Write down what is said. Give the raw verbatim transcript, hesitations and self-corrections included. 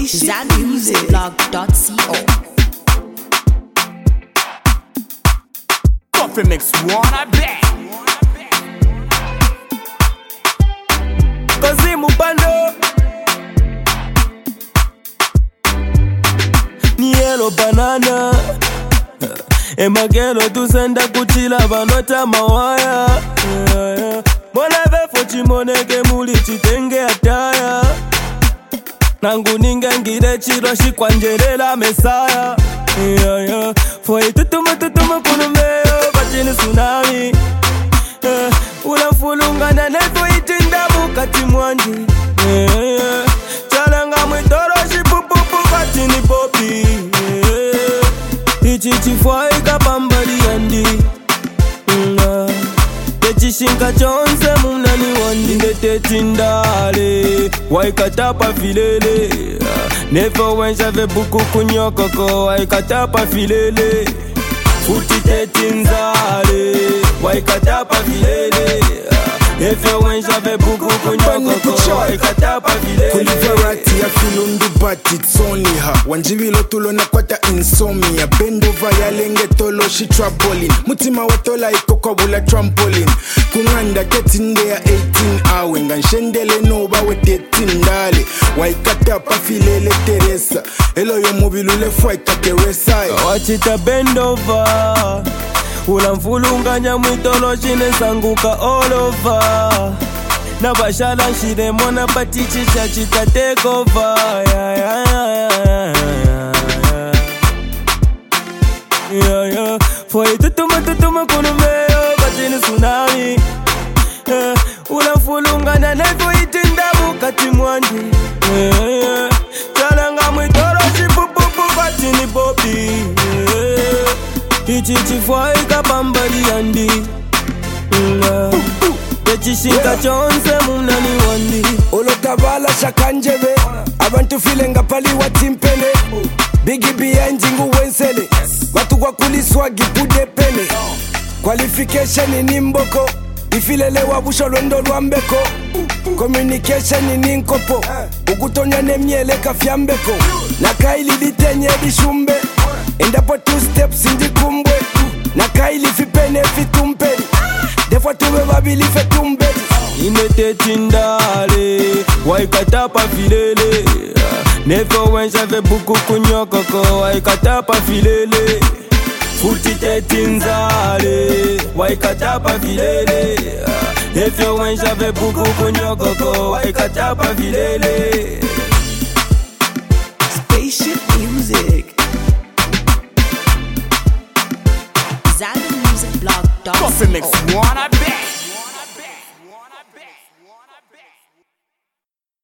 Zambia Music Blog dot co. Coffee mix one, I bet. Kazimu Bando ni yellow banana. Emagelo tusenda kuchila banota mawaya. Mwana vefo chimoneke muli chitenge ataya. Nangu ninga ngire chiro shikwa njerela mesaya. Yeah, yeah. Foi tutumu tutumu kunumeyo batini tsunami. Yeah. Ulafulunga na nefo itindamu kati mwandi. Yeah, yeah. Chalanga mwitoro shipupupu batini popi. Yeah. Ichi chifwa ikapambali yandi. Yeah. Techishinka chonse munani wandi. Ndete tindale waikatapa filele. Nefa wenjave buku kunyokoko waikatapa filele. Futi tetinzale waikatapa filele. Nefa wenjave buku kunyokoko waikatapa filele. Kuli variety ya filundu but it's only her. Wanjivilo tulo na kwata insomnia. Bendova ya lenge tolo she traveling. Mutima watola ikoko bula trampoline. Kunganda ketinde ya eighteen awe. Nganshendele noba we tetindale. Waikatapa filele Teresa. Elo yo mobilule fwa ikateresa. Wachita bendova ulamfulunganya mwitolo shine sanguka all over. Na bashala shire mona patichi chachita take over. Yeah, yeah, yeah, yeah, yeah, yeah, yeah. Foi tutuma tutuma kunumeyo batini tsunami. Yeah. Ulafulunganya nefo itindamu kati mwandi. Yeah, yeah. Chalanga mwitoro shipupupu batini popi. Yeah. Ichi chifwa ikapambali yandi. Yeah. Techishinka chonse munani wandi. Olotabala shakanjebe abantu filenga pali watimpele. Bigi behind jingu wensele. Watu kwa kuliswa gipude pele. Qualification ni mboko. Ifilele wabusho lwendo lwambeko. Communication ni nkopo. Ukutonya ne miele kafyambeko. Nakaili ditenye dishumbe. Endapo two steps indi kumbwe. Nakaili fipene fitumpeli. Defo tuwe babili fetumbeli. Inete tindale waikatapa filele. Nefo wenjave buku kunyokoko waikatapa filele. Futi tetinzale waikatapa filele. Nefo wenjave buku kunyokoko waikatapa filele. Spaceship Music. Zambia Music Blog dot co. Coffee mix one, I bet.